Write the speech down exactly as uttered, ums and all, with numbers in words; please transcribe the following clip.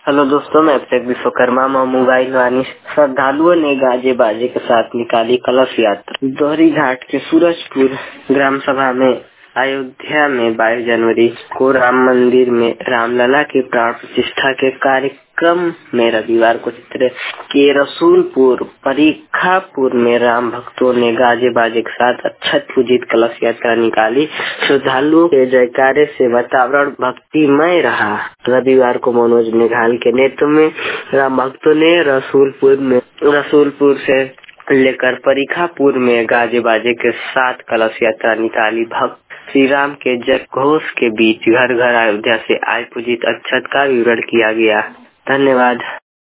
Hello दोस्तों, मैं अभिषेक Vishwakarma mobile वानी। श्रद्धालुओं ने गाजे बाजे के साथ निकाली कलश यात्रा। दोहरी घाट के सूरजपुर ग्राम सभा में अयोध्या में बाईस जनवरी को राम मंदिर में रामलला की प्राण प्रतिष्ठा के कार्यक्रम में रविवार को चित्र के रसूलपुर परीखापुर में राम भक्तों ने गाजे बाजे के साथ अक्षत पूजित कलश यात्रा निकाली। श्रद्धालुओं के जयकारे से वातावरण भक्तिमय रहा। रविवार को मनोज मेघाल के नेतृत्व में राम भक्तों ने रसूलपुर में रसूलपुर से लेकर परीखापुर में गाजे बाजे के साथ कलश यात्रा निकाली। भक्त श्री राम के जय घोष के बीच घर घर अयोध्या से आए पूजित अक्षत का विवरण किया गया। धन्यवाद।